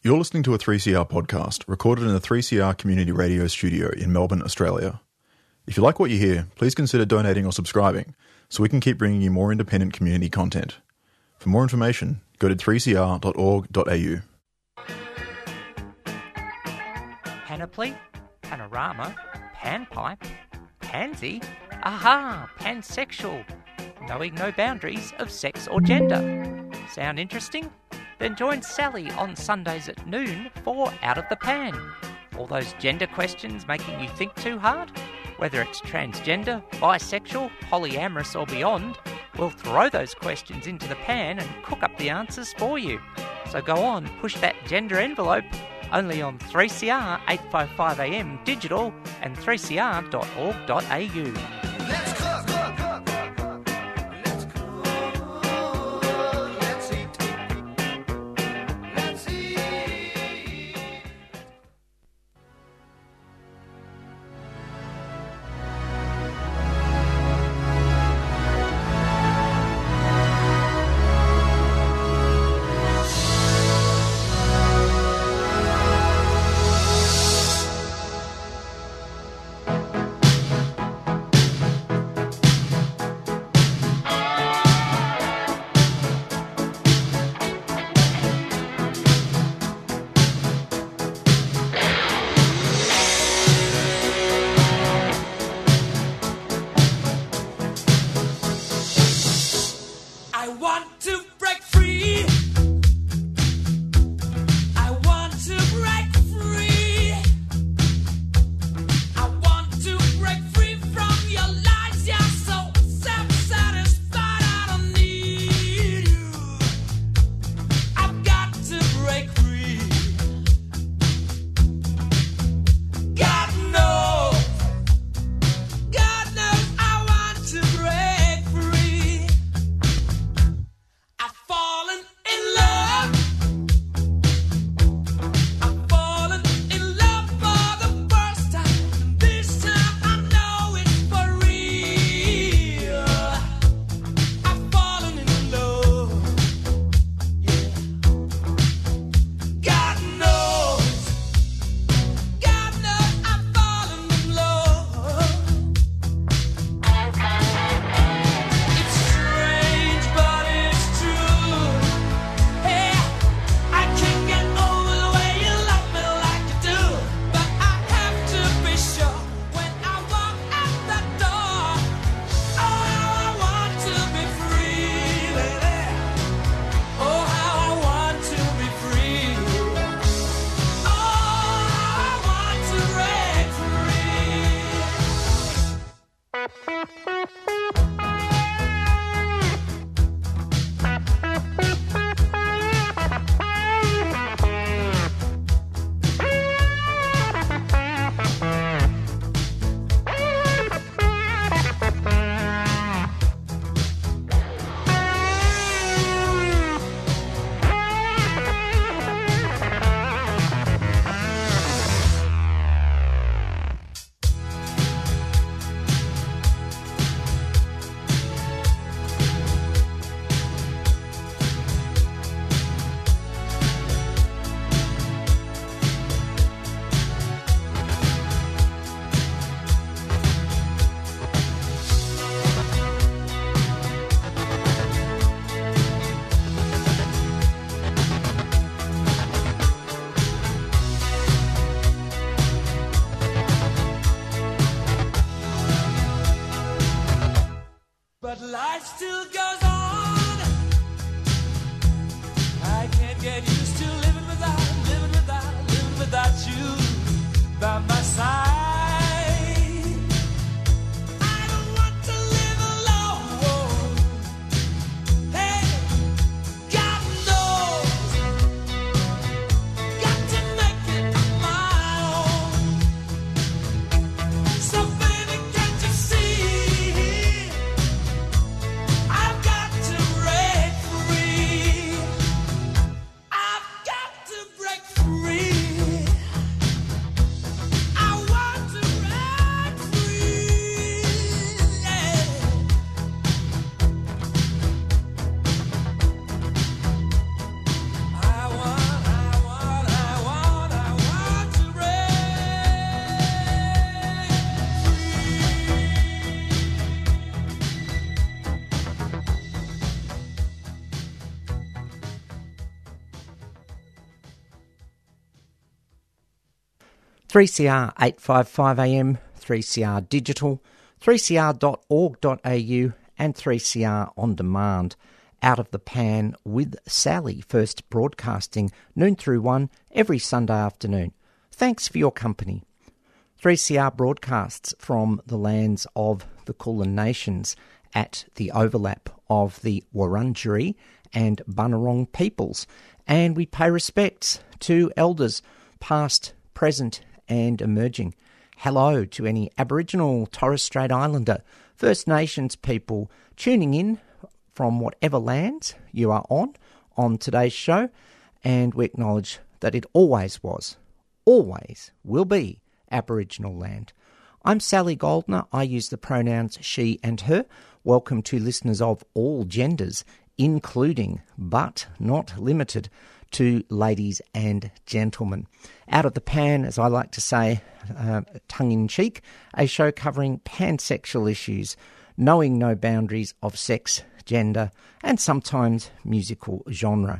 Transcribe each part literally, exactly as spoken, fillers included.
You're listening to a three C R podcast recorded in the three C R Community Radio Studio in Melbourne, Australia. If you like what you hear, please consider donating or subscribing so we can keep bringing you more independent community content. For more information, go to three c r dot org dot a u. Panoply, panorama, panpipe, pansy, aha, pansexual, knowing no boundaries of sex or gender. Sound interesting? Then join Sally on Sundays at noon for Out of the Pan. All those gender questions making you think too hard? Whether it's transgender, bisexual, polyamorous or beyond, we'll throw those questions into the pan and cook up the answers for you. So go on, push that gender envelope, only on three C R eight fifty-five A M digital and three c r dot org dot a u. Let's cook, cook, cook, cook, cook. Let's cook. Let's eat. Let's eat. three C R eight fifty-five A M, three C R Digital, three c r dot org dot a u and three C R On Demand. Out of the Pan with Sally, first broadcasting noon through one every Sunday afternoon. Thanks for your company. three C R broadcasts from the lands of the Kulin Nations at the overlap of the Wurundjeri and Bunurong peoples, and we pay respects to elders past, present and emerging. Hello to any Aboriginal, Torres Strait Islander, First Nations people tuning in from whatever lands you are on on today's show, and we acknowledge that it always was, always will be Aboriginal land. I'm Sally Goldner. I use the pronouns she and her. Welcome to listeners of all genders, including, but not limited to, ladies and gentlemen. Out of the Pan, as I like to say, uh, tongue-in-cheek, a show covering pansexual issues, knowing no boundaries of sex, gender, and sometimes musical genre.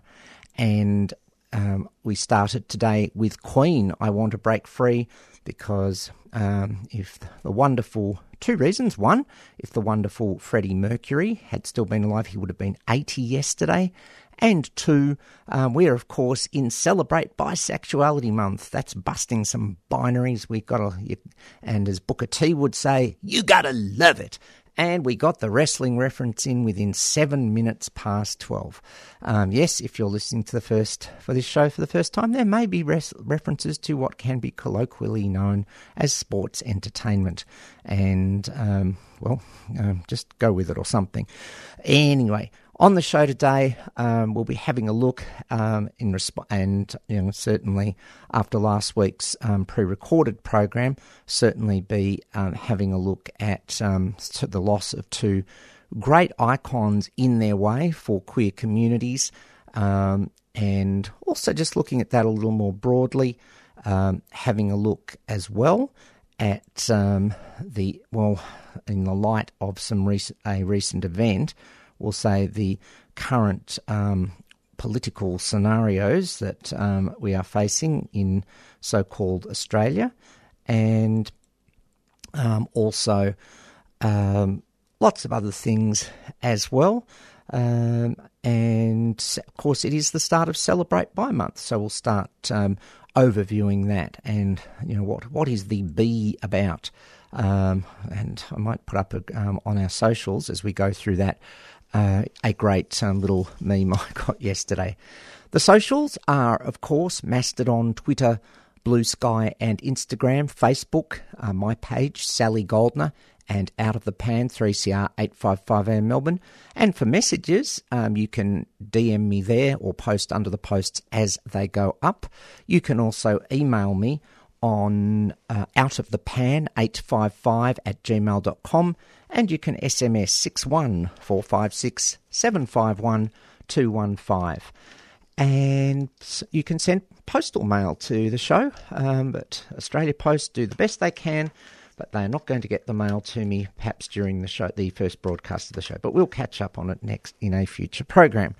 And um, we started today with Queen, I Want to Break Free, because um, if the wonderful, two reasons. One, if the wonderful Freddie Mercury had still been alive, he would have been eighty yesterday. And two, um, we are, of course, in Celebrate Bisexuality Month. That's busting some binaries. We've got to, and as Booker T would say, you got to love it. And we got the wrestling reference in within seven minutes past twelve. Um, yes, if you're listening to the first for this show for the first time, there may be res- references to what can be colloquially known as sports entertainment. And, um, well, um, just go with it or something. Anyway, on the show today, um, we'll be having a look um, in resp- and you know, certainly after last week's um, pre-recorded program, certainly be um, having a look at um, the loss of two great icons in their way for queer communities, um, and also just looking at that a little more broadly, um, having a look as well at um, the, well, in the light of some recent, a recent event, we'll say the current um, political scenarios that um, we are facing in so-called Australia, and um, also um, lots of other things as well. Um, and, of course, it is the start of Celebrate Bi Month, so we'll start um, overviewing that and, you know, what what is the B about? Um, and I might put up a, um, on our socials as we go through that, Uh, a great um, little meme I got yesterday. The socials are, of course, Mastodon, Twitter, Blue Sky and Instagram, Facebook, uh, my page, Sally Goldner, and Out of the Pan, three C R eight fifty-five A M Melbourne. And for messages, um, you can D M me there or post under the posts as they go up. You can also email me on uh, outofthepan eight five five at gmail dot com, and you can S M S six one four five six seven five one two one five. And you can send postal mail to the show, um, but Australia Post do the best they can, but they're not going to get the mail to me perhaps during the show, the first broadcast of the show, but we'll catch up on it next in a future program.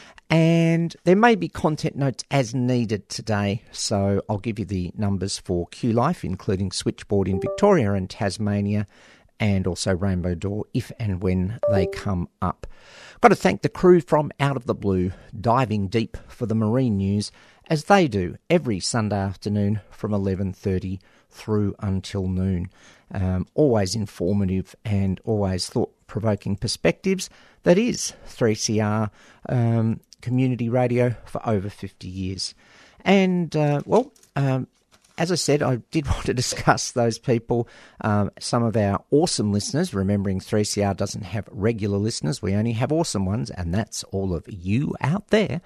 And there may be content notes as needed today, so I'll give you the numbers for Q Life, including Switchboard in Victoria and Tasmania, and also Rainbow Door, if and when they come up. Got to thank the crew from Out of the Blue, diving deep for the marine news, as they do every Sunday afternoon from eleven thirty through until noon. Um, always informative and always thought-provoking perspectives. That is three C R um, community radio for over fifty years. And, uh, well, um, as I said, I did want to discuss those people, um, some of our awesome listeners, remembering three C R doesn't have regular listeners, we only have awesome ones, and that's all of you out there.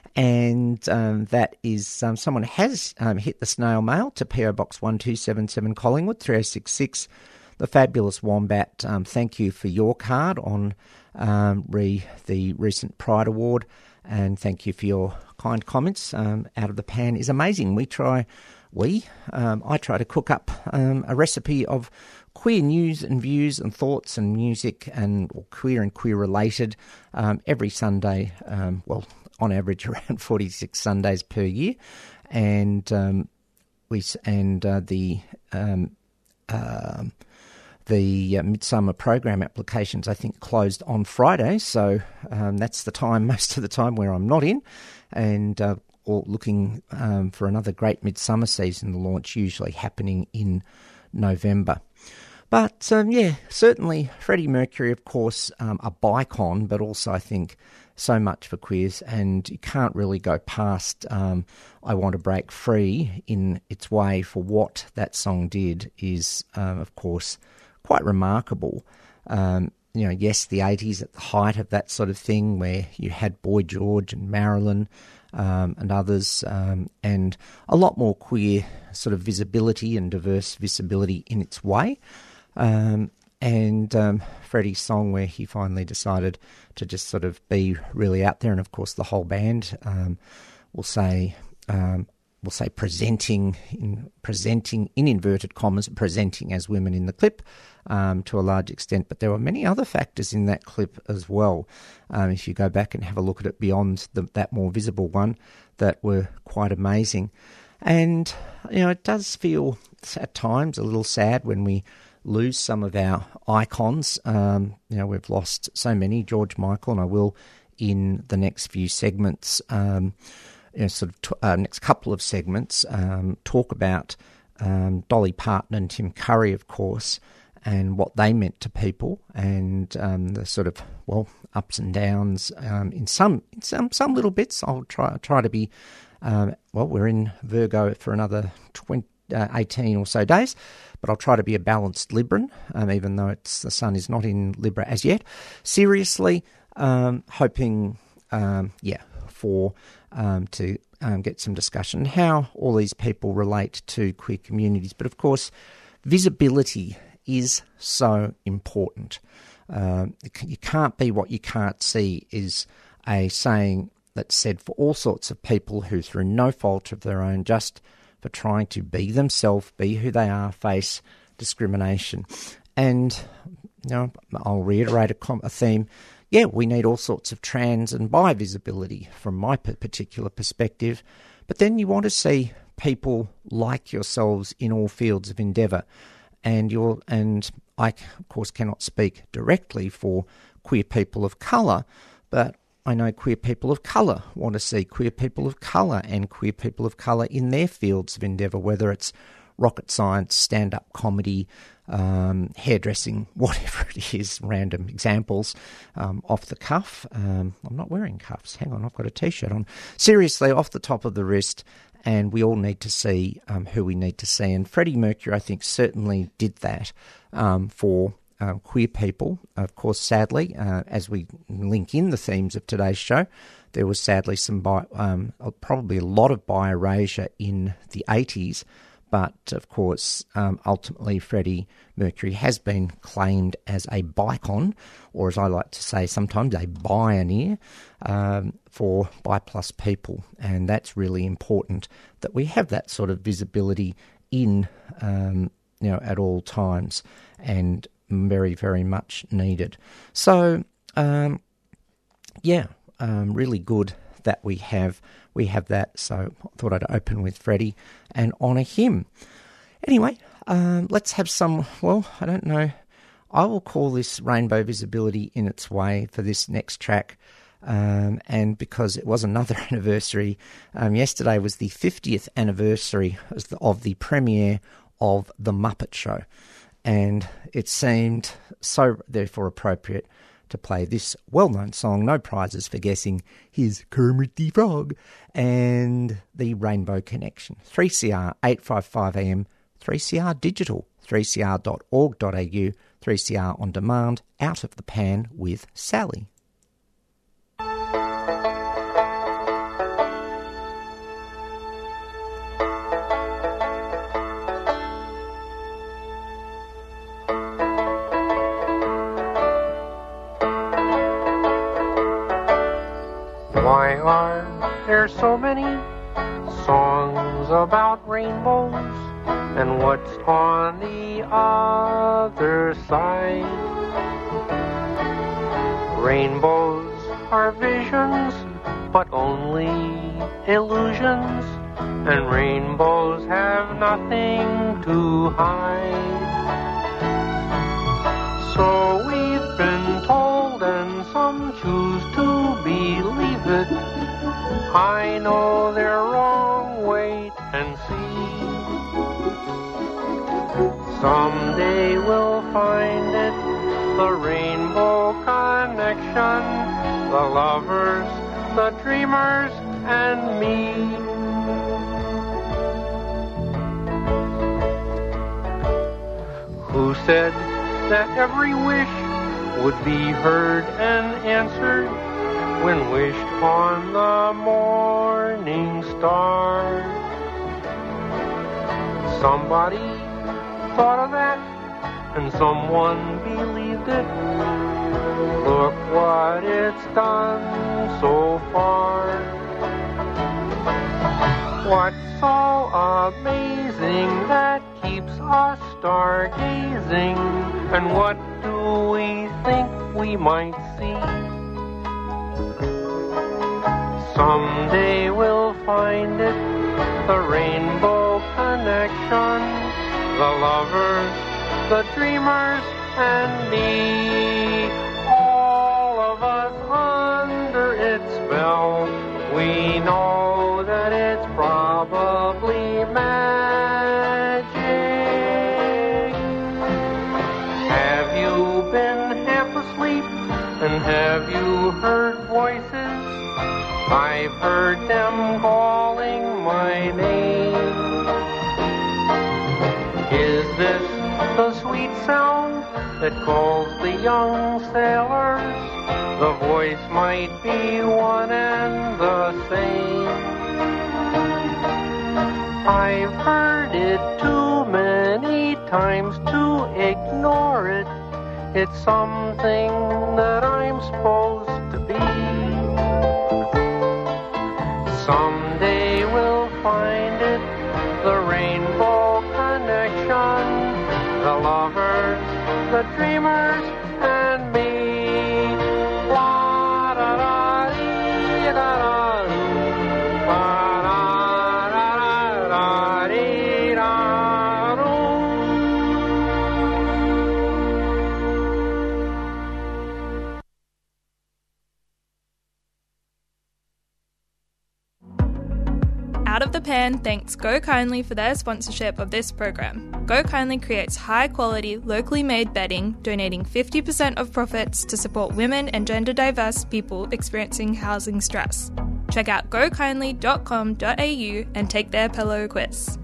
And um, that is, um, someone has um, hit the snail mail to P O Box one two seven seven Collingwood, three oh six six. The fabulous Wombat, um, thank you for your card on um, re the recent Pride Award, and thank you for your kind comments. Um, Out of the Pan is amazing. We try, we, um, I try to cook up um, a recipe of queer news and views and thoughts and music and or queer and queer related um, every Sunday, um, well, on average around forty-six Sundays per year. And um, we s- and uh, the um, um the uh, Midsummer program applications, I think, closed on Friday. So um, that's the time, most of the time, where I'm not in, and uh, or looking um, for another great Midsummer season launch, usually happening in November. But, um, yeah, certainly Freddie Mercury, of course, um, a bicon, but also I think so much for queers, and you can't really go past um, I Want to Break Free in its way for what that song did is, um, of course, quite remarkable. Um, you know, yes, the eighties at the height of that sort of thing where you had Boy George and Marilyn um, and others, um, and a lot more queer sort of visibility and diverse visibility in its way. Um, and um, Freddie's song where he finally decided to just sort of be really out there, and of course the whole band um, will say, um, will say presenting in presenting in inverted commas, presenting as women in the clip um, to a large extent. But there were many other factors in that clip as well. Um, if you go back and have a look at it beyond the, that more visible one, that were quite amazing. And you know, it does feel at times a little sad when we lose some of our icons. Um, you know, we've lost so many, George Michael, and I will in the next few segments, um, you know, sort of t- uh, next couple of segments, um, talk about um, Dolly Parton and Tim Curry, of course, and what they meant to people, and um, the sort of, well, ups and downs um, in some in some some little bits. I'll try try to be, um, well, we're in Virgo for another twenty, uh, eighteen or so days, but I'll try to be a balanced Libran, um, even though it's the sun is not in Libra as yet. Seriously, um, hoping, um, yeah, for um, to um, get some discussion how all these people relate to queer communities. But of course, visibility is so important. Um, you can't be what you can't see is a saying that's said for all sorts of people who, through no fault of their own, just for trying to be themselves, be who they are, face discrimination. And, you know, I'll reiterate a, com- a theme. Yeah, we need all sorts of trans and bi visibility from my particular perspective, but then you want to see people like yourselves in all fields of endeavour. And you're, and I, of course, cannot speak directly for queer people of colour, but I know queer people of colour want to see queer people of colour and queer people of colour in their fields of endeavour, whether it's rocket science, stand-up comedy, um, hairdressing, whatever it is, random examples um, off the cuff. Um, I'm not wearing cuffs. Hang on, I've got a T-shirt on. Seriously, off the top of the wrist, and we all need to see um, who we need to see. And Freddie Mercury, I think, certainly did that um, for Um, queer people. Of course, sadly, uh, as we link in the themes of today's show, there was sadly some, bi- um, probably a lot of bi-erasure in the eighties, but of course, um, ultimately Freddie Mercury has been claimed as a bicon, or as I like to say sometimes, a pioneer um, for bi-plus people, and that's really important that we have that sort of visibility in, um, you know, at all times, and very, very much needed. So, um, yeah, um, really good that we have we have that. So I thought I'd open with Freddie and honour him. Anyway, um, let's have some, well, I don't know, I will call this Rainbow Visibility in its way for this next track. Um, and because it was another anniversary, um, yesterday was the fiftieth anniversary of the premiere of The Muppet Show. And it seemed so, therefore, appropriate to play this well-known song, no prizes for guessing, Here's Kermit the Frog, and the Rainbow Connection. three C R, eight fifty-five A M, three C R Digital, three c r dot org dot a u, three C R On Demand, Out of the Pan with Sally. Why are there so many songs about rainbows? And what's on the other side? Rainbows are visions, but only illusions. and rainbows have nothing to hide. So we've been told, and some choose to believe it. I know they're wrong, wait and see. Someday we'll find it, the rainbow connection, the lovers, the dreamers, and me. Who said that every wish would be heard and answered when wished on the morning star? Somebody thought of that, and someone believed it. Look what it's done so far. What's so amazing that keeps us stargazing? And what do we think we might see? Someday we'll find it, the rainbow connection, the lovers, the dreamers, and me. All of us under its spell, we know that it's probably magic. Have you been half asleep, and have you heard voices? I've heard them calling my name. Is this the sweet sound that calls the young sailors? The voice might be one and the same. I've heard it too many times to ignore it. It's something that I'm supposed to be. Someday we'll find it, the rainbow connection, the lovers, the dreamers, and me. La da da dee da da doo, la da da da dee da doo. Out of the Pan thanks Go Kindly for their sponsorship of this program. Go Kindly creates high-quality, locally made bedding, donating fifty percent of profits to support women and gender-diverse people experiencing housing stress. Check out go kindly dot com dot a u and take their pillow quiz.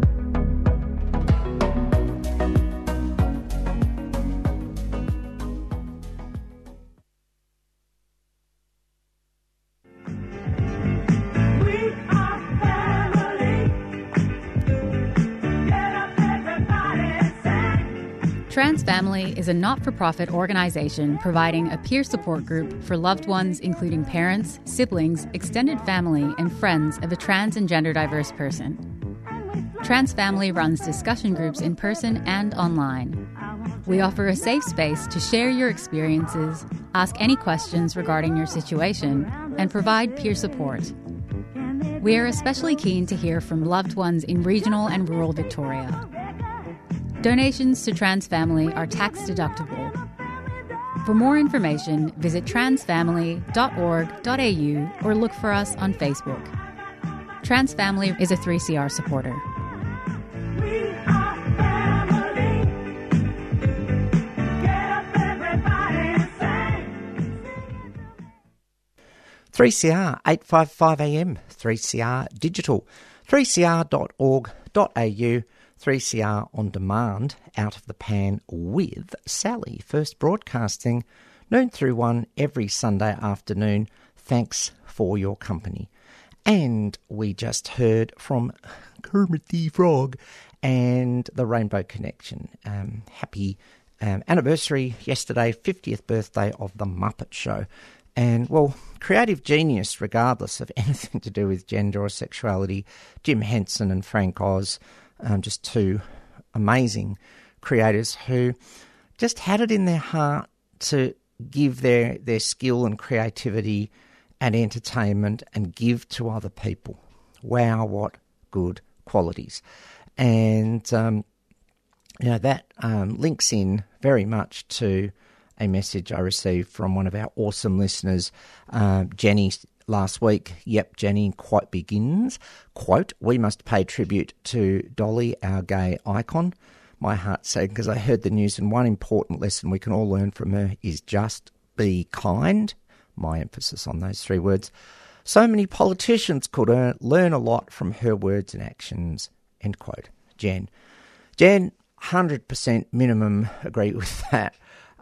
Trans Family is a not-for-profit organization providing a peer support group for loved ones including parents, siblings, extended family, and friends of a trans and gender-diverse person. Trans Family runs discussion groups in person and online. We offer a safe space to share your experiences, ask any questions regarding your situation, and provide peer support. We are especially keen to hear from loved ones in regional and rural Victoria. Donations to Trans Family are tax deductible. For more information, visit trans family dot org dot a u or look for us on Facebook. Trans Family is a three C R supporter. three C R, eight fifty-five A M, three C R Digital, three c r dot org dot a u, three C R On Demand, Out of the Pan with Sally. First broadcasting noon through one every Sunday afternoon. Thanks for your company. And we just heard from Kermit the Frog and the Rainbow Connection. Um, happy um, anniversary yesterday, fiftieth birthday of The Muppet Show. And, well, creative genius, regardless of anything to do with gender or sexuality, Jim Henson and Frank Oz, um, just two amazing creators who just had it in their heart to give their, their skill and creativity and entertainment and give to other people. Wow, what good qualities. And, um, you know, that um, links in very much to a message I received from one of our awesome listeners, uh, Jenny, last week. Yep, Jenny quite begins, quote, "We must pay tribute to Dolly, our gay icon." My heart sank because I heard the news, and one important lesson we can all learn from her is just be kind. My emphasis on those three words. So many politicians could earn, learn a lot from her words and actions, end quote. Jen. Jen, one hundred percent minimum agree with that.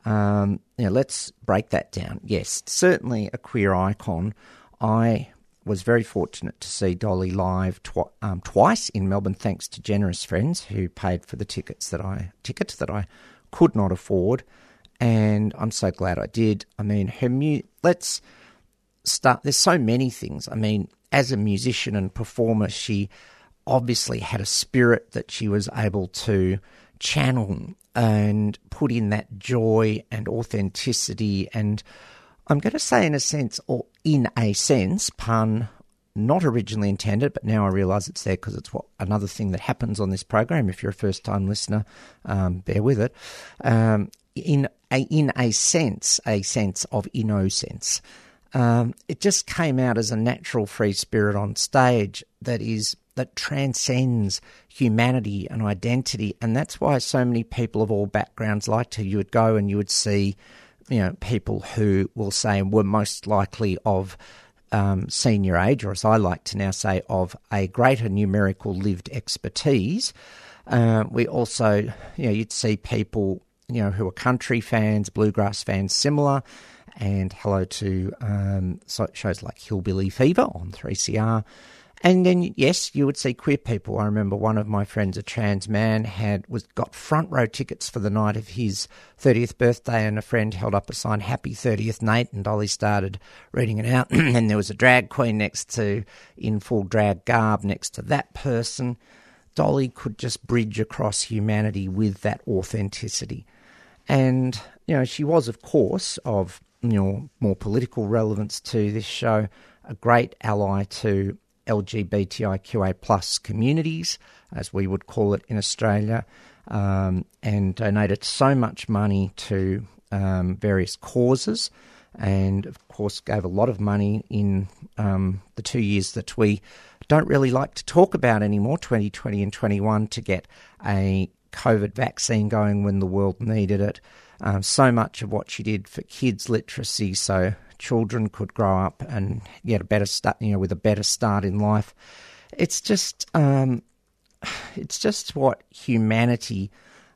Um, you know, let's break that down. Yes, certainly a queer icon. I was very fortunate to see Dolly live tw- um, twice in Melbourne, thanks to generous friends who paid for the tickets that I tickets that I could not afford, and I'm so glad I did. I mean, her mu- let's start. There's so many things. I mean, as a musician and performer, she obviously had a spirit that she was able to channel and put in that joy and authenticity, and I'm going to say in a sense, or in a sense, pun not originally intended, but now I realise it's there because it's what another thing that happens on this program. If you're a first-time listener, um, bear with it. Um, in a in a sense, a sense of innocence. Um, it just came out as a natural free spirit on stage that is that transcends humanity and identity, and that's why so many people of all backgrounds liked her. You would go and you would see, you know, people who will say were most likely of um, senior age, or as I like to now say, of a greater numerical lived expertise. Uh, we also, you know, you'd see people, you know, who are country fans, bluegrass fans, similar. And hello to um, shows like Hillbilly Fever on three C R. And then, yes, you would see queer people. I remember one of my friends, a trans man, had was got front row tickets for the night of his thirtieth birthday, and a friend held up a sign, "Happy thirtieth, Nate," and Dolly started reading it out. And there was a drag queen next to, in full drag garb, next to that person. Dolly could just bridge across humanity with that authenticity. And, you know, she was, of course, of, you know, more political relevance to this show, a great ally to L G B T I Q A plus communities, as we would call it in Australia, um, and donated so much money to um, various causes, and of course gave a lot of money in um, the two years that we don't really like to talk about anymore, twenty twenty and twenty-one, to get a COVID vaccine going when the world needed it. Um, so much of what she did for kids' literacy, so children could grow up and get a better start, you know, with a better start in life. It's just, um, it's just what humanity,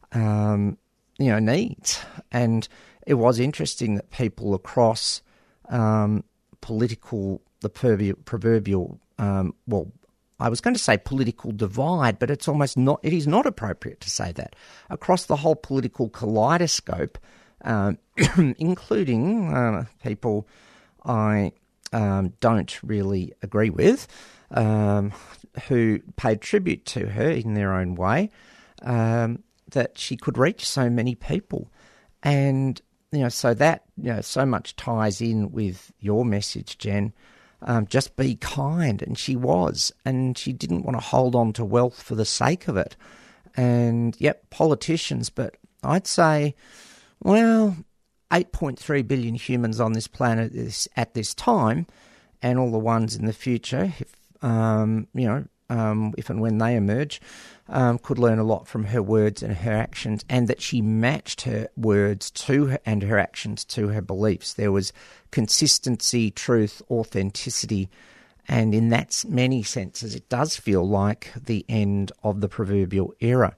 um, you know, needs. And it was interesting that people across um, political, the proverbial, proverbial um, well, I was going to say political divide, but it's almost not, it is not appropriate to say that. Across the whole political kaleidoscope, um, including uh, people I um, don't really agree with, um, who paid tribute to her in their own way, um, that she could reach so many people. And, you know, so that, you know, so much ties in with your message, Jen. Um, just be kind, and she was, and she didn't want to hold on to wealth for the sake of it. And, yep, politicians, but I'd say, well, eight point three billion humans on this planet is at this time, and all the ones in the future, if um, you know, um, if and when they emerge, um, could learn a lot from her words and her actions, and that she matched her words to her and her actions to her beliefs. There was consistency, truth, authenticity, and in that many senses, it does feel like the end of the proverbial era.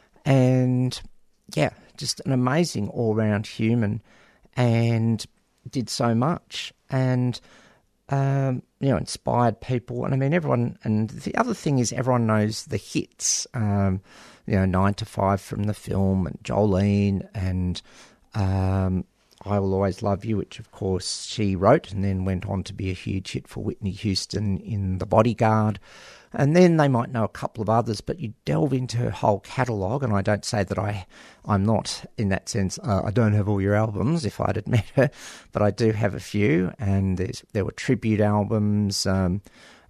And yeah, just an amazing all-round human, and did so much, and um, you know, inspired people. And I mean, everyone. And the other thing is, everyone knows the hits. Um, you know, Nine to Five from the film, and Jolene, and um, I Will Always Love You, which of course she wrote, and then went on to be a huge hit for Whitney Houston in The Bodyguard. And then they might know a couple of others, but you delve into her whole catalogue, and I don't say that I, I'm not, in that sense, uh, I don't have all your albums, if I'd admit her, but I do have a few, and there's, there were tribute albums, um,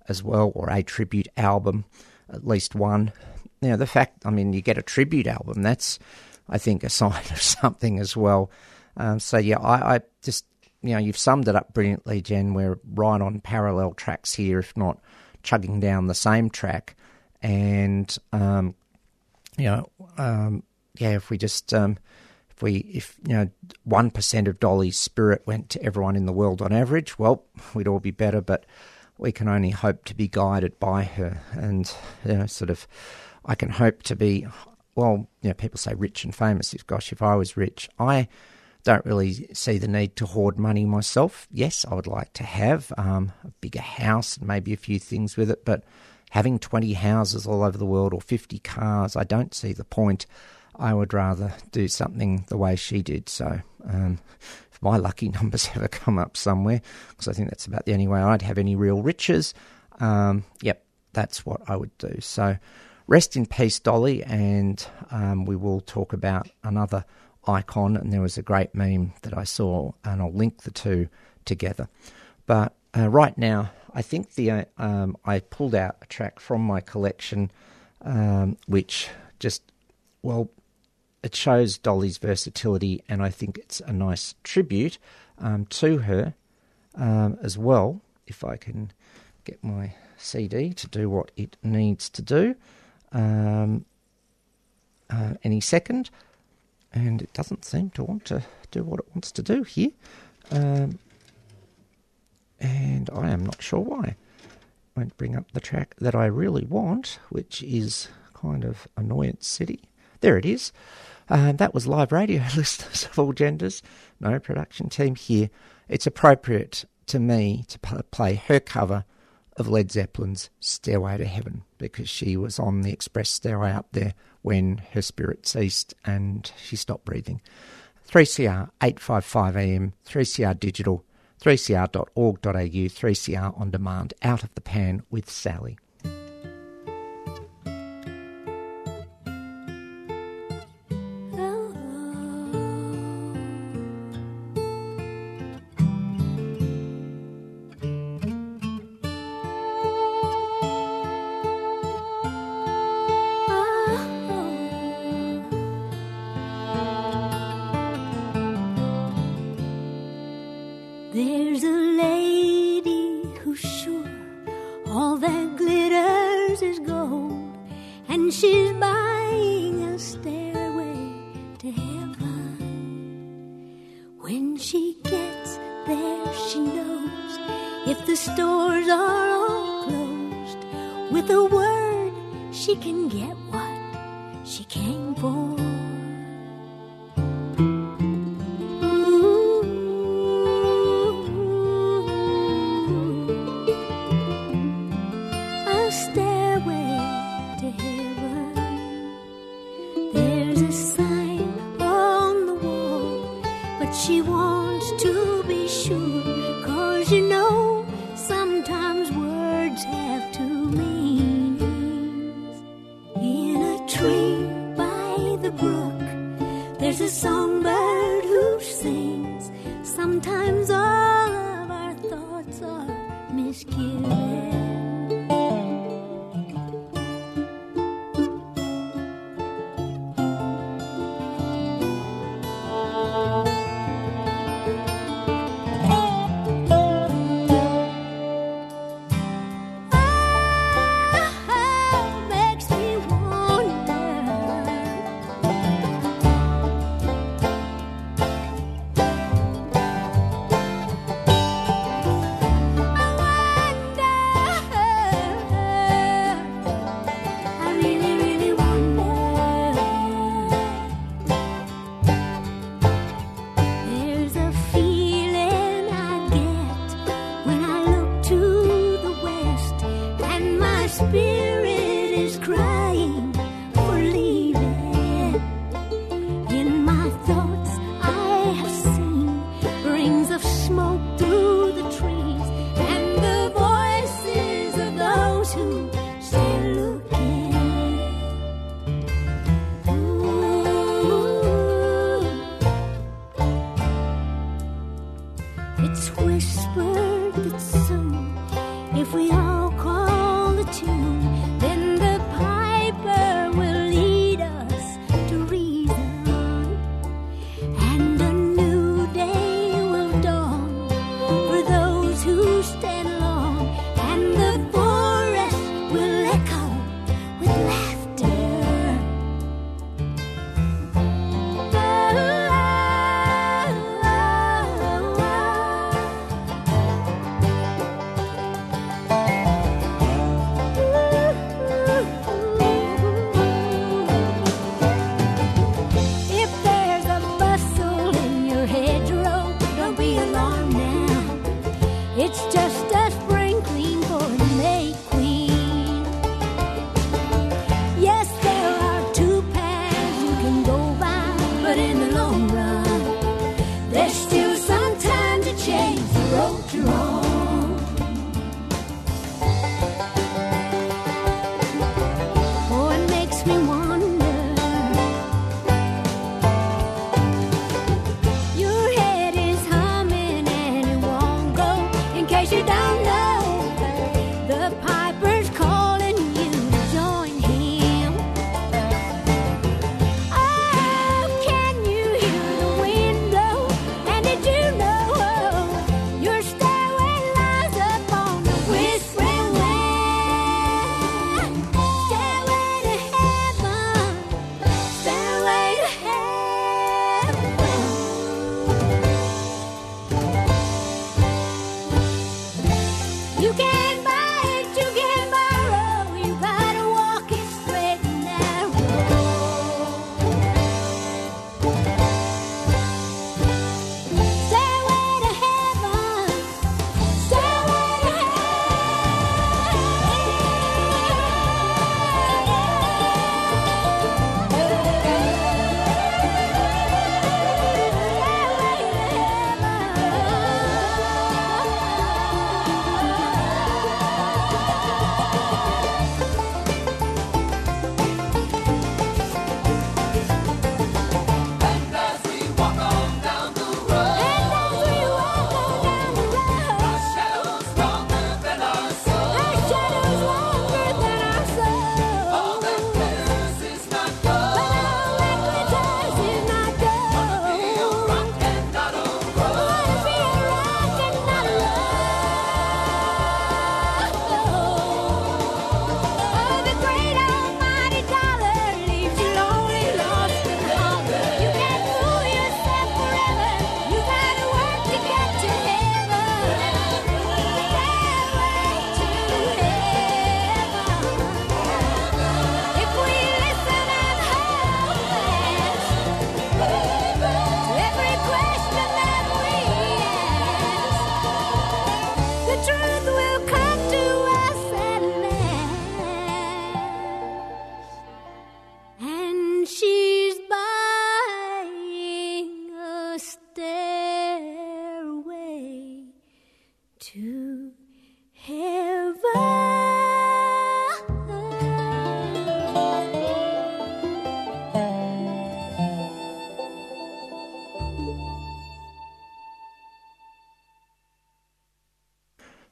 as well, or a tribute album, at least one. You know, the fact, I mean, you get a tribute album, that's, I think, a sign of something as well. Um, so, yeah, I, I just, you know, you've summed it up brilliantly, Jen. We're right on parallel tracks here, if not chugging down the same track. And, um, you know, um, yeah, if we just, um, if we, if, you know, one percent of Dolly's spirit went to everyone in the world on average, well, we'd all be better, but we can only hope to be guided by her. And, you know, sort of, I can hope to be, well, you know, people say rich and famous. If, gosh, if I was rich, I don't really see the need to hoard money myself. Yes, I would like to have um, a bigger house and maybe a few things with it, but having twenty houses all over the world or fifty cars, I don't see the point. I would rather do something the way she did. So um, if my lucky numbers ever come up somewhere, because I think that's about the only way I'd have any real riches, um, yep, that's what I would do. So rest in peace, Dolly, and um, we will talk about another icon. And there was a great meme that I saw, and I'll link the two together. But uh, right now, I think the uh, um, I pulled out a track from my collection, um, which just, well, it shows Dolly's versatility, and I think it's a nice tribute um, to her um, as well. If I can get my C D to do what it needs to do. Um, uh, any second, and it doesn't seem to want to do what it wants to do here, um, and I am not sure why. I won't bring up the track that I really want, which is kind of Annoyance City. There it is. Uh, that was live radio listeners of all genders. No production team here. It's appropriate to me to p- play her cover of Led Zeppelin's Stairway to Heaven, because she was on the express stairway up there when her spirit ceased and she stopped breathing. three C R eight fifty-five A M, three C R Digital, three c r dot org dot a u, three C R On Demand, Out of the Pan with Sally. There's a lady who's sure all that glitters is gold, and she's buying a stairway to heaven. When she gets there, she knows if the stores are all closed, with a word she can get what she came for. She wants to be sure, 'cause you know sometimes words have two meanings. In a tree by the brook, there's a songbird who sings. Sometimes all of our thoughts are misgiven.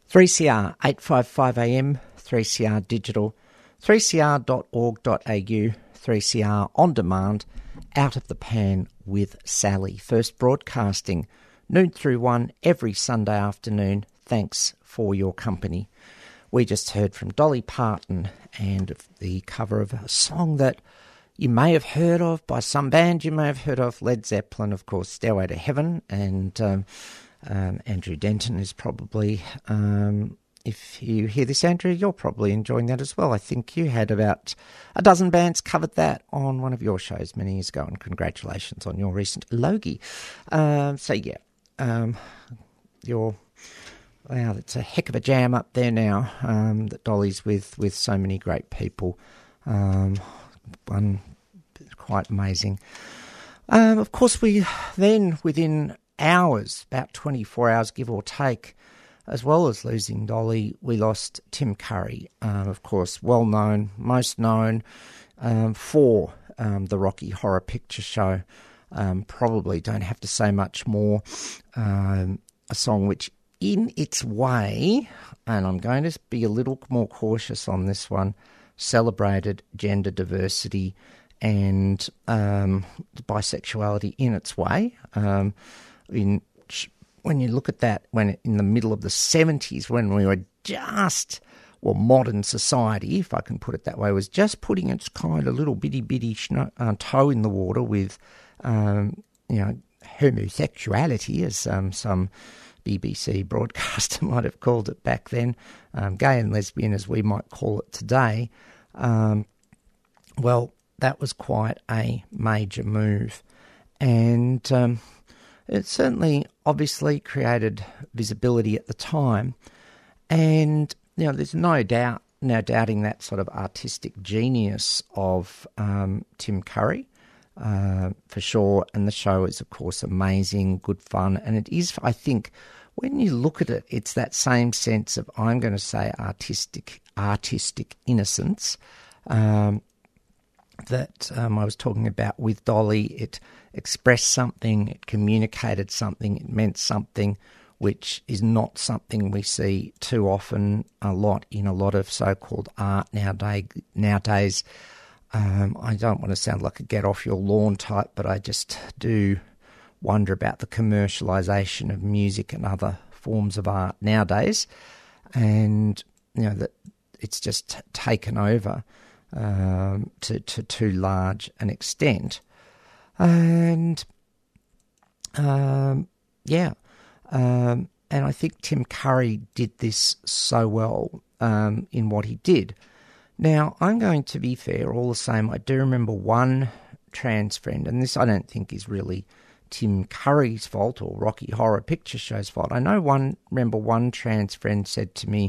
three C R eight fifty-five A M, three C R Digital, three c r dot org dot a u, three C R On Demand, Out of the Pan with Sally. First broadcasting noon through one every Sunday afternoon. Thanks for your company. We just heard from Dolly Parton and the cover of a song that you may have heard of by some band you may have heard of, Led Zeppelin, of course, Stairway to Heaven, and um, um, Andrew Denton is probably, um, if you hear this, Andrew, you're probably enjoying that as well. I think you had about a dozen bands covered that on one of your shows many years ago, and congratulations on your recent Logie. Um, so, yeah, um, you're... Wow, it's a heck of a jam up there now um, that Dolly's with, with so many great people. Um, one quite amazing. Um, of course, we then, within hours, about twenty-four hours, give or take, as well as losing Dolly, we lost Tim Curry, um, of course, well-known, most known um, for um, the Rocky Horror Picture Show. Um, probably don't have to say much more. Um, a song which, in its way, and I'm going to be a little more cautious on this one, celebrated gender diversity and um, bisexuality in its way. Um, in when you look at that, when in the middle of the seventies, when we were just, well, modern society, if I can put it that way, was just putting its kind of little bitty bitty schno- uh, toe in the water with, um, you know, homosexuality, as um, some B B C broadcaster might have called it back then, um, gay and lesbian as we might call it today. Um, well, that was quite a major move. And um, it certainly obviously created visibility at the time. And, you know, there's no doubt, no doubting that sort of artistic genius of um, Tim Curry. Uh, for sure, and the show is, of course, amazing, good fun, and it is, I think, when you look at it, it's that same sense of, I'm going to say, artistic artistic innocence um, that um, I was talking about with Dolly. It expressed something, it communicated something, it meant something, which is not something we see too often, a lot in a lot of so-called art nowadays. nowadays. Um, I don't want to sound like a get-off-your-lawn type, but I just do wonder about the commercialisation of music and other forms of art nowadays, and you know that it's just taken over um, to, to too large an extent. And um, yeah, um, and I think Tim Curry did this so well um, in what he did. Now, I'm going to be fair, all the same, I do remember one trans friend, and this I don't think is really Tim Curry's fault or Rocky Horror Picture Show's fault. I know one, remember one trans friend said to me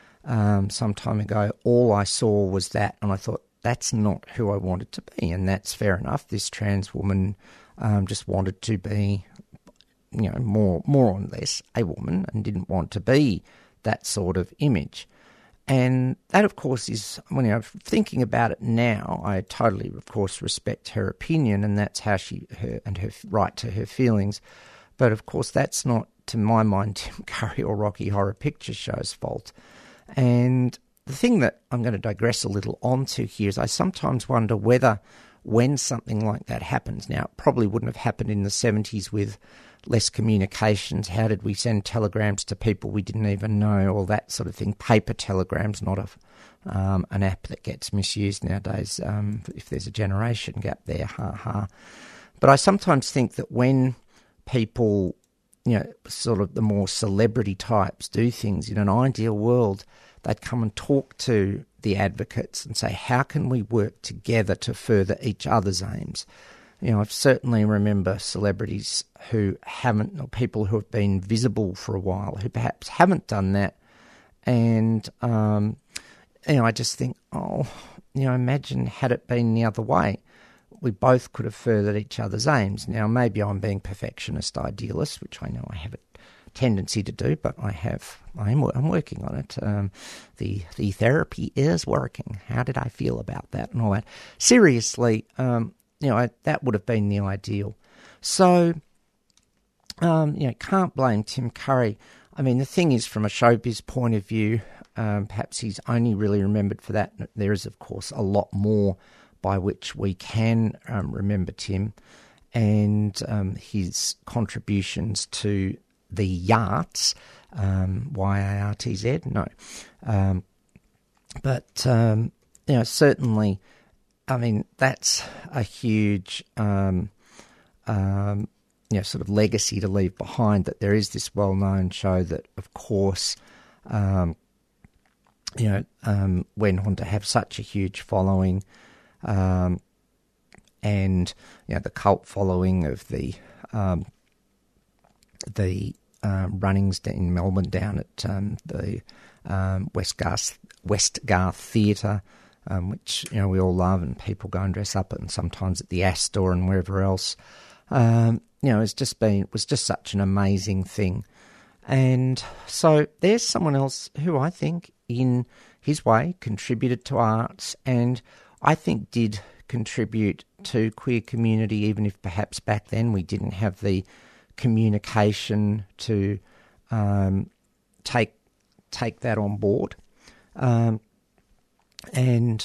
um, some time ago, all I saw was that, and I thought, that's not who I wanted to be, and that's fair enough. This trans woman um, just wanted to be, you know, more, more or less a woman and didn't want to be that sort of image. And that, of course, is, when you know, thinking about it now, I totally, of course, respect her opinion, and that's how she, her, and her right to her feelings. But, of course, that's not, to my mind, Tim Curry or Rocky Horror Picture Show's fault. And the thing that I'm going to digress a little onto here is I sometimes wonder whether, when something like that happens, now, it probably wouldn't have happened in the seventies with less communications. How did we send telegrams to people we didn't even know, all that sort of thing? Paper telegrams, not a, um, an app that gets misused nowadays, um, if there's a generation gap there, ha ha. But I sometimes think that when people, you know, sort of the more celebrity types do things, in an ideal world, they'd come and talk to the advocates and say, how can we work together to further each other's aims? You know, I certainly remember celebrities who haven't, or people who have been visible for a while, who perhaps haven't done that. And, um, you know, I just think, oh, you know, imagine had it been the other way. We both could have furthered each other's aims. Now, maybe I'm being perfectionist idealist, which I know I have a tendency to do, but I have, I'm, I'm working on it. Um, the, the therapy is working. How did I feel about that and all that? Seriously, um, you know, I, that would have been the ideal. So, um, you know, can't blame Tim Curry. I mean, the thing is, from a showbiz point of view, um, perhaps he's only really remembered for that. There is, of course, a lot more by which we can um, remember Tim, and um, his contributions to the Yarts, um, Y A R T Z, no. Um, but, um, you know, certainly, I mean, that's a huge, um, um, you know, sort of legacy to leave behind, that there is this well-known show that, of course, um, you know, um, went on to have such a huge following, um, and, you know, the cult following of the um, the um, runnings in Melbourne down at um, the um, Westgarth, Westgarth Theatre, um, which, you know, we all love, and people go and dress up, and sometimes at the Astor and wherever else. Um, you know, it's just been, it was just such an amazing thing. And so there's someone else who I think, in his way, contributed to arts, and I think did contribute to queer community, even if perhaps back then we didn't have the communication to um, take take that on board. Um, and,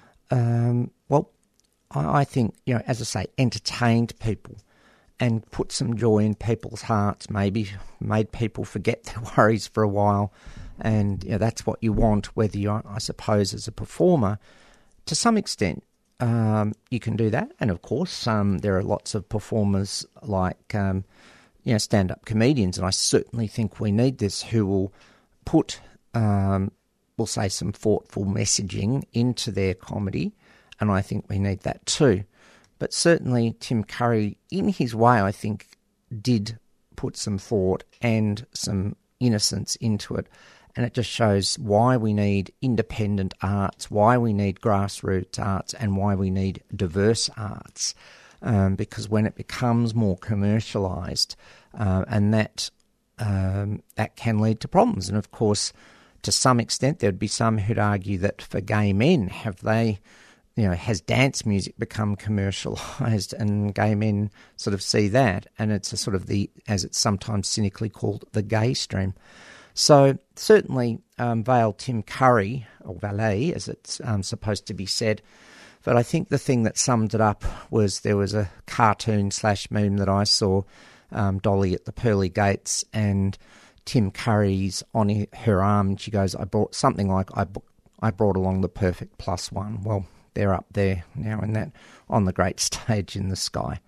um, well, I, I think, you know, as I say, entertained people and put some joy in people's hearts, maybe made people forget their worries for a while. And, you know, that's what you want, whether you are, I suppose, as a performer, to some extent, um, you can do that. And, of course, um, there are lots of performers like, um, you know, stand-up comedians, and I certainly think we need this, who will put, um, we'll say, some thoughtful messaging into their comedy, and I think we need that too. But certainly Tim Curry, in his way, I think, did put some thought and some innocence into it. And it just shows why we need independent arts, why we need grassroots arts, and why we need diverse arts. Um, because when it becomes more commercialised, uh, and that um, that can lead to problems. And of course, to some extent, there'd be some who'd argue that for gay men, have they, you know, has dance music become commercialised, and gay men sort of see that, and it's a sort of the, as it's sometimes cynically called, the gay stream. So certainly um, Vale Tim Curry, or Valet as it's um, supposed to be said, but I think the thing that summed it up was there was a cartoon slash meme that I saw, um, Dolly at the pearly gates, and Tim Curry's on her arm, and she goes, I brought something like, I, I brought along the perfect plus one. Well, they're up there now in that, on the great stage in the sky.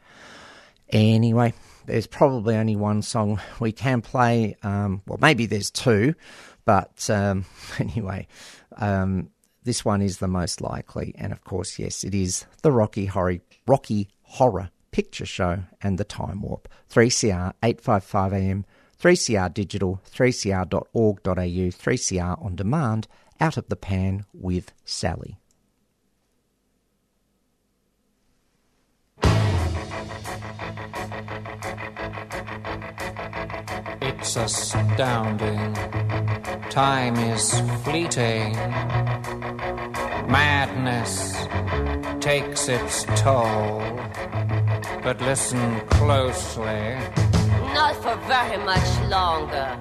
Anyway, there's probably only one song we can play. Um, well, maybe there's two, but um, anyway, um, this one is the most likely. And of course, yes, it is the Rocky Horror, Rocky Horror Picture Show and the Time Warp. three C R, eight fifty-five A M, three C R Digital, three c r dot org dot a u, three C R On Demand, Out of the Pan with Sally. It's astounding. Time is fleeting. Madness takes its toll. But listen closely. Not for very much longer.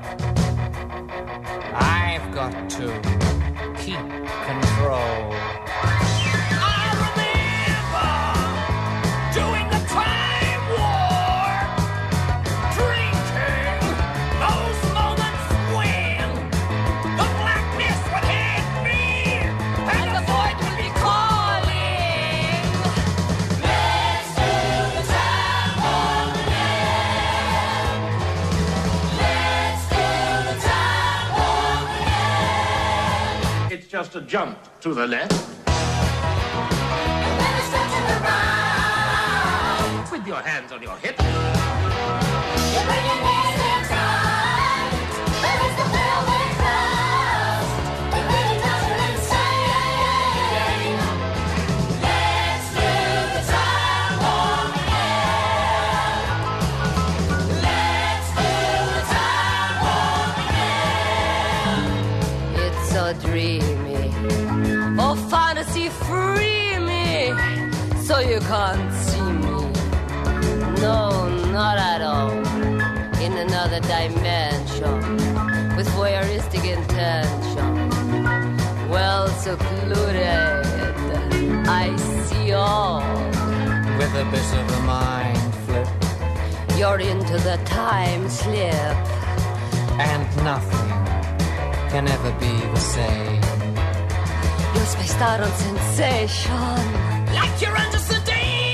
I've got to keep control. I remember doing the time war, drinking those moments when the blackness would hit me and the void would be calling. Let's do the time war again. Let's do the time war again. It's just a jump to the left. And then a step to the right. With your hands on your hips. You bring your knees in tight. There is the velvet crust. It really does you insane. Let's do the time warp again. Let's do the time warp again. It's so dreamy. Oh, fantasy free me. So you can't see me. No, not at all. In another dimension. voyeuristic intention. Well secluded, I see all. With a bit of a mind flip. You're into the time slip. And nothing can ever be the same. You're spaced out on sensation. Like you're under sedation.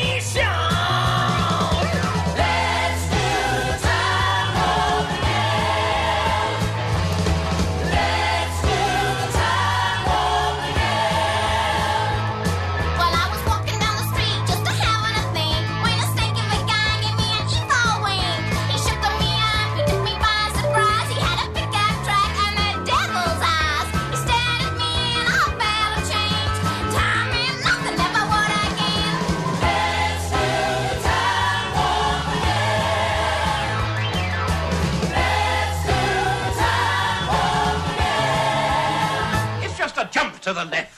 Let's do time warp again. Let's do time warp again. Well, I was walking down the street just a having a think when a stinking big guy gave me an evil wink. He shook me up, he took me by surprise. He had a pickup truck and the devil's eyes. He stared at me and I felt a change. Time meant nothing, never would again. Let's do time warp again. Let's do time warp again. It's just a jump to the left.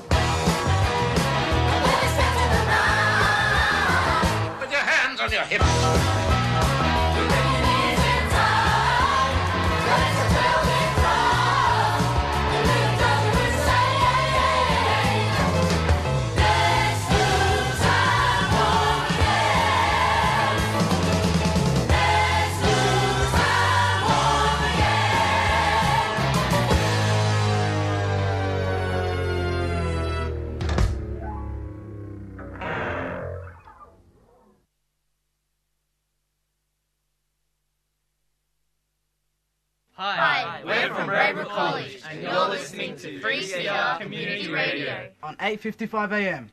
With your hands on your hips. Hi, we're from Braybrook College, and you're listening to three C R Community Radio on eight fifty-five a m.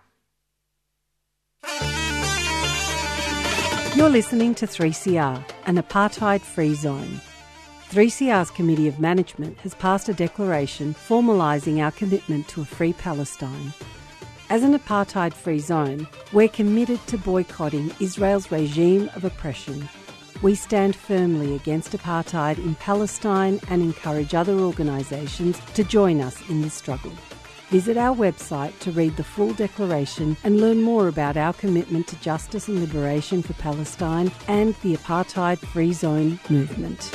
You're listening to three C R, an apartheid-free zone. three C R's Committee of Management has passed a declaration formalising our commitment to a free Palestine. As an apartheid-free zone, we're committed to boycotting Israel's regime of oppression. We stand firmly against apartheid in Palestine and encourage other organisations to join us in this struggle. Visit our website to read the full declaration and learn more about our commitment to justice and liberation for Palestine and the apartheid-free zone movement.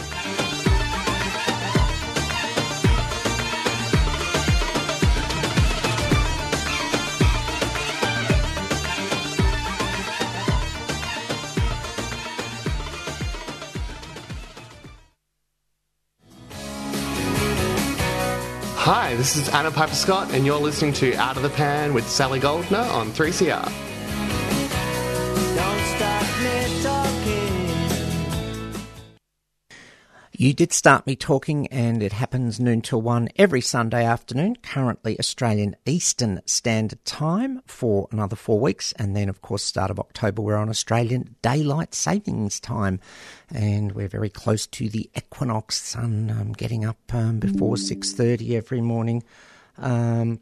Hi, this is Anna Piper Scott, and you're listening to Out of the Pan with Sally Goldner on three C R. Don't stop me talking. You did start me talking, and it happens noon till one every Sunday afternoon, currently Australian Eastern Standard Time for another four weeks. And then, of course, start of October, we're on Australian Daylight Savings Time. And we're very close to the equinox, sun um, getting up um, before six thirty every morning. Um,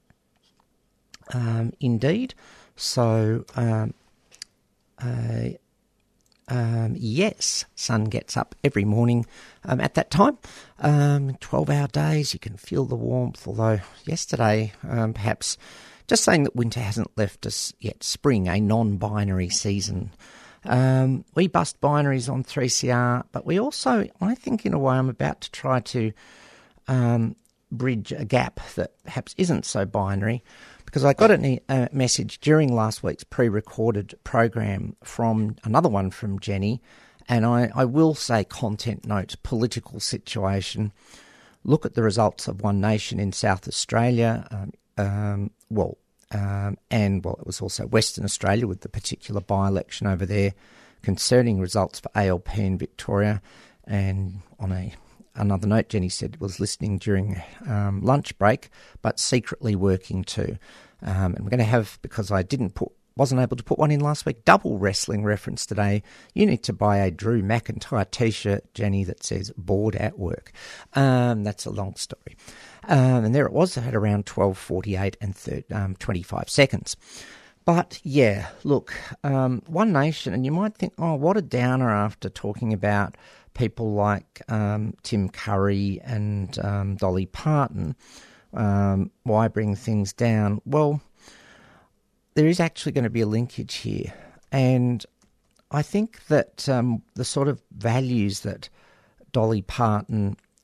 um, indeed. So, um, uh, Um, yes, sun gets up every morning um, at that time. Um, twelve-hour days, you can feel the warmth, although yesterday, um, perhaps just saying that winter hasn't left us yet. Spring, a non-binary season. Um, we bust binaries on three C R, but we also, I think in a way, I'm about to try to um, bridge a gap that perhaps isn't so binary, because I got a uh, message during last week's pre-recorded program from another one from Jenny, and I, I will say content note, political situation. Look at the results of One Nation in South Australia, um, um, well, um, and well, it was also Western Australia with the particular by-election over there, concerning results for A L P in Victoria. And on a Another note, Jenny said was listening during um, lunch break, but secretly working too. Um, and we're going to have, because I didn't put, wasn't able to put one in last week, double wrestling reference today. You need to buy a Drew McIntyre T-shirt, Jenny, that says "Bored at Work." Um, that's a long story. Um, and there it was at around twelve forty-eight and thirty, um, twenty-five seconds. But yeah, look, um, One Nation, and you might think, oh, what a downer after talking about people like um, Tim Curry and um, Dolly Parton. Um, why bring things down? Well, there is actually going to be a linkage here. And I think that um, the sort of values that Dolly Parton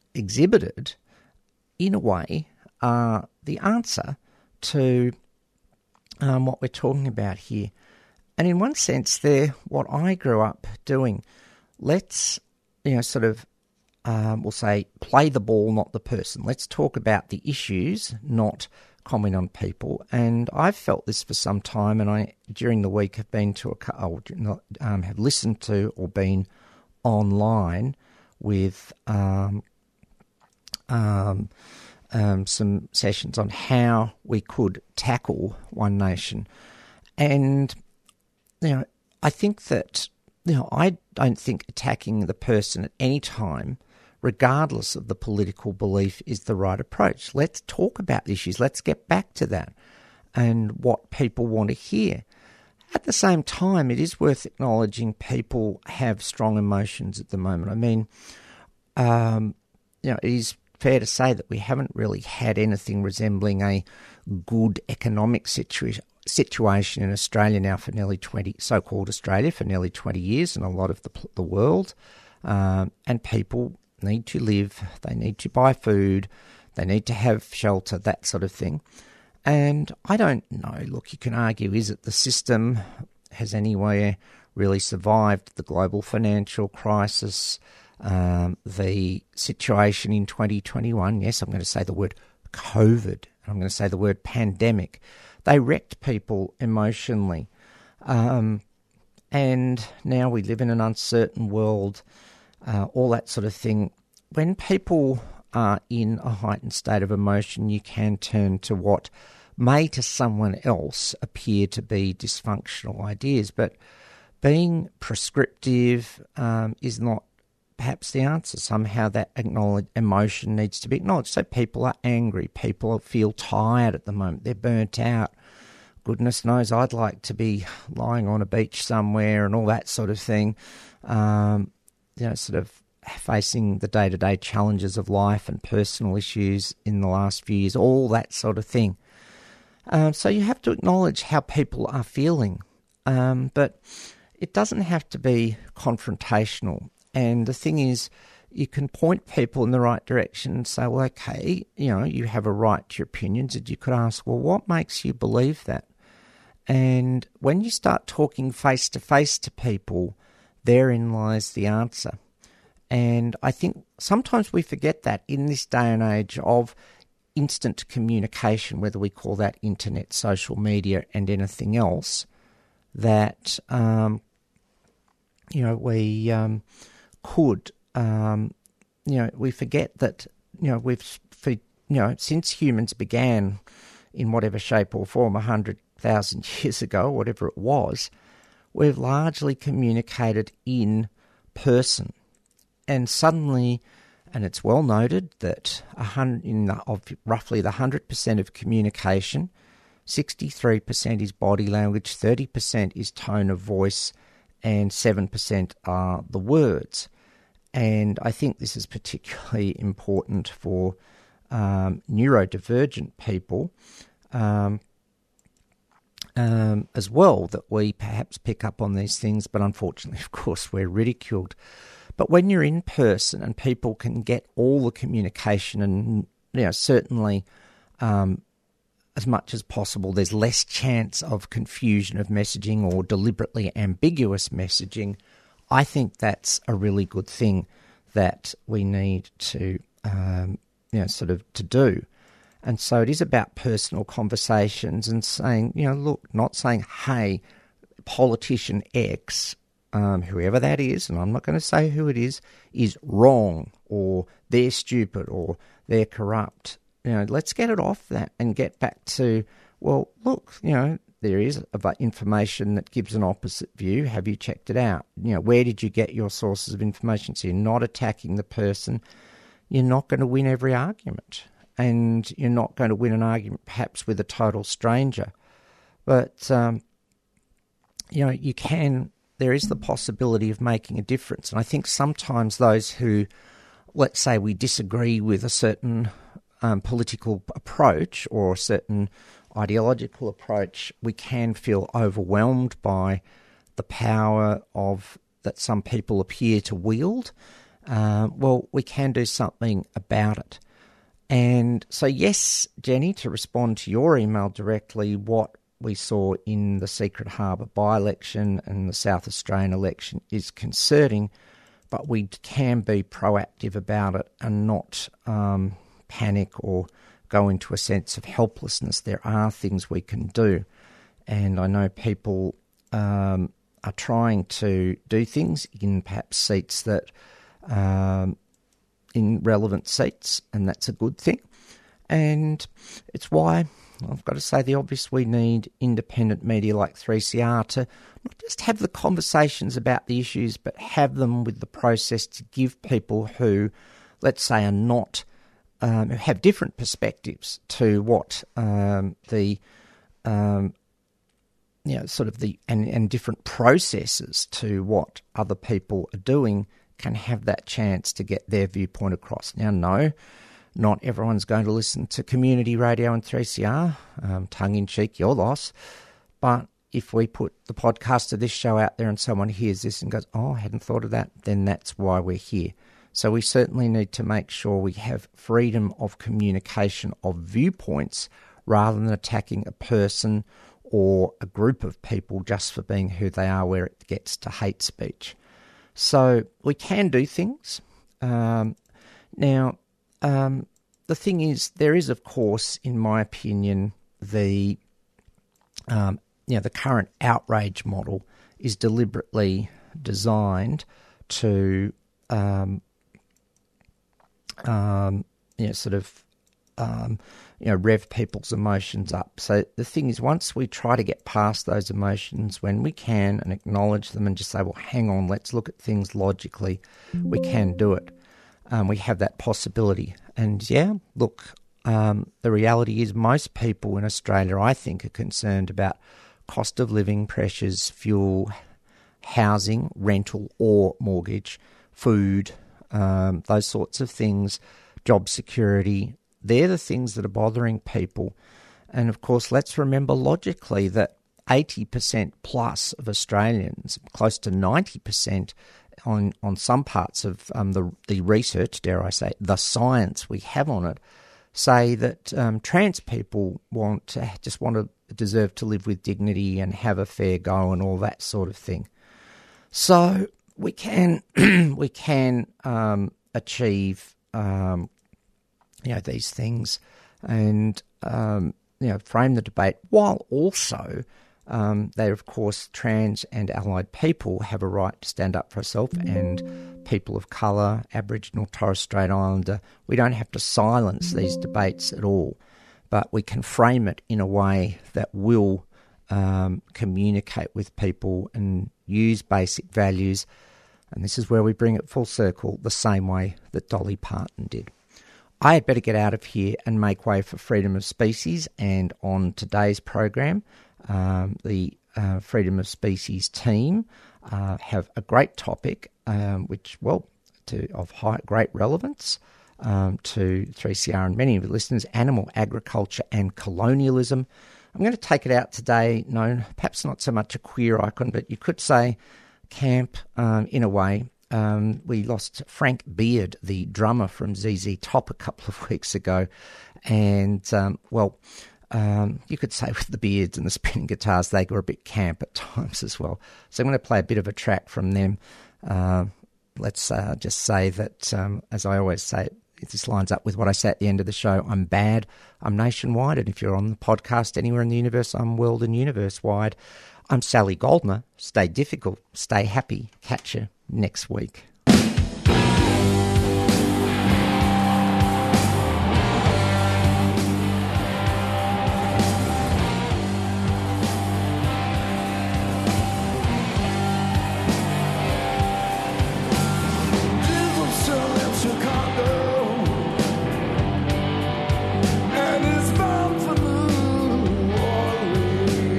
exhibited, in a way, are the answer to um, what we're talking about here. And in one sense, they're what I grew up doing. Let's, you know, sort of, um, we'll say, play the ball, not the person. Let's talk about the issues, not comment on people. And I've felt this for some time, and I, during the week, have been to a, or not, um, have listened to or been online with um, um, um, some sessions on how we could tackle One Nation. And you know, I think that, you know, I don't think attacking the person at any time, regardless of the political belief, is the right approach. Let's talk about issues. Let's get back to that and what people want to hear. At the same time, it is worth acknowledging people have strong emotions at the moment. I mean, um, you know, it is fair to say that we haven't really had anything resembling a good economic situation situation in Australia now for nearly twenty, so-called Australia, for nearly twenty years, and a lot of the, the world. Um, and people need to live, they need to buy food, they need to have shelter, that sort of thing. And I don't know, look, you can argue, is it the system? Has anywhere really survived the global financial crisis, um, the situation in twenty twenty-one? Yes, I'm going to say the word COVID, and I'm going to say the word pandemic. They wrecked people emotionally. Um, and now we live in an uncertain world, uh, all that sort of thing. When people are in a heightened state of emotion, you can turn to what may to someone else appear to be dysfunctional ideas. But being prescriptive um, is not perhaps the answer. Somehow that acknowledge, emotion needs to be acknowledged. So people are angry. People feel tired at the moment. They're burnt out. Goodness knows I'd like to be lying on a beach somewhere and all that sort of thing. Um, you know, sort of facing the day-to-day challenges of life and personal issues in the last few years, all that sort of thing. Um, so you have to acknowledge how people are feeling. Um, but it doesn't have to be confrontational. And the thing is, you can point people in the right direction and say, well, okay, you know, you have a right to your opinions. And you could ask, well, what makes you believe that? And when you start talking face-to-face to people, therein lies the answer. And I think sometimes we forget that in this day and age of instant communication, whether we call that internet, social media, and anything else, that, um, you know, we um, could, um, you know, we forget that, you know, we've, for, you know, since humans began in whatever shape or form, one hundred thousand years ago, whatever it was, we've largely communicated in person. And suddenly, and it's well noted that a hundred, in the, of roughly the one hundred percent of communication, sixty-three percent is body language, thirty percent is tone of voice, and seven percent are the words. And I think this is particularly important for um, neurodivergent people um, um, as well, that we perhaps pick up on these things, but unfortunately, of course, we're ridiculed. But when you're in person and people can get all the communication and, you know, certainly um, as much as possible, there's less chance of confusion of messaging or deliberately ambiguous messaging, I think that's a really good thing that we need to, um, you know, sort of to do. And so it is about personal conversations and saying, you know, look, not saying, hey, politician X, um, whoever that is, and I'm not going to say who it is, is wrong, or they're stupid, or they're corrupt. You know, let's get it off that and get back to, well, look, you know, there is information that gives an opposite view. Have you checked it out? You know, where did you get your sources of information? So you're not attacking the person. You're not going to win every argument. And you're not going to win an argument perhaps with a total stranger. But, um, you know, you can, there is the possibility of making a difference. And I think sometimes those who, let's say we disagree with a certain um, political approach or a certain ideological approach, we can feel overwhelmed by the power of that some people appear to wield. uh, well, we can do something about it. And so, yes, Jenny, to respond to your email directly, what we saw in the Secret Harbour by-election and the South Australian election is concerning, but we can be proactive about it and not um, panic or go into a sense of helplessness. There are things we can do. And I know people um, are trying to do things in perhaps seats that, um, in relevant seats, and that's a good thing. And it's why, I've got to say the obvious, we need independent media like three C R to not just have the conversations about the issues, but have them with the process to give people who, let's say, are not, um, who have different perspectives to what um, the, um, you know, sort of the, and, and different processes to what other people are doing, can have that chance to get their viewpoint across. Now, no, not everyone's going to listen to community radio and three C R, um, tongue-in-cheek, your loss. But if we put the podcast of this show out there and someone hears this and goes, oh, I hadn't thought of that, then that's why we're here. So we certainly need to make sure we have freedom of communication of viewpoints rather than attacking a person or a group of people just for being who they are, where it gets to hate speech. So we can do things. Um, now, Um, the thing is, there is, of course, in my opinion, the um, you know, the current outrage model is deliberately designed to um, um, you know, sort of um, you know, rev people's emotions up. So the thing is, once we try to get past those emotions when we can and acknowledge them and just say, well, hang on, let's look at things logically, we can do it. Um, we have that possibility. And yeah, look, um, the reality is most people in Australia, I think, are concerned about cost of living pressures, fuel, housing, rental or mortgage, food, um, those sorts of things, job security. They're the things that are bothering people. And of course, let's remember logically that eighty percent plus of Australians, close to ninety percent, on, on some parts of um, the the research, dare I say, the science we have on it, say that um, trans people want to, just want to deserve to live with dignity and have a fair go and all that sort of thing. So we can we can um, achieve um, you know, these things and um, you know, frame the debate while also Um, they, of course, trans and allied people have a right to stand up for ourselves, and people of colour, Aboriginal, Torres Strait Islander, we don't have to silence these debates at all, but we can frame it in a way that will um, communicate with people and use basic values, and this is where we bring it full circle, the same way that Dolly Parton did. I had better get out of here and make way for freedom of species, and on today's program, Um, the uh, Freedom of Species team uh, have a great topic, um, which, well, to, of high, great relevance um, to three C R and many of the listeners, animal agriculture and colonialism. I'm going to take it out today, known perhaps not so much a queer icon, but you could say camp um, in a way. Um, we lost Frank Beard, the drummer from Z Z Top, a couple of weeks ago, and, um, well... Um, you could say with the beards and the spinning guitars, they were a bit camp at times as well. So I'm going to play a bit of a track from them. Uh, let's uh, just say that, um, as I always say, this lines up with what I say at the end of the show. I'm bad, I'm nationwide, and if you're on the podcast anywhere in the universe, I'm world and universe wide. I'm Sally Goldner. Stay difficult, stay happy. Catch you next week.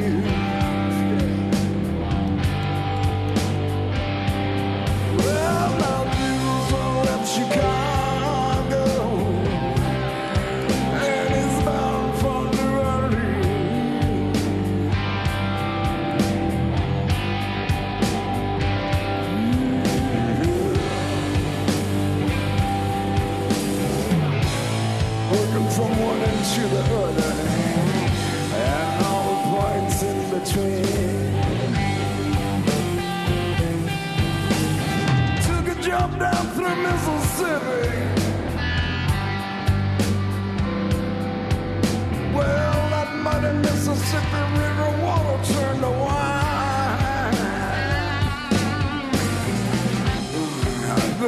Well,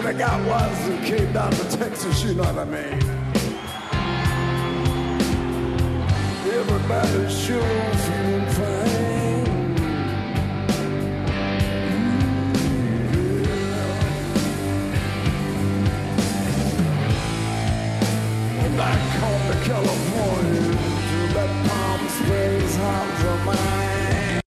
I got was and came down to Texas, you know what I mean? Everybody's sure feeling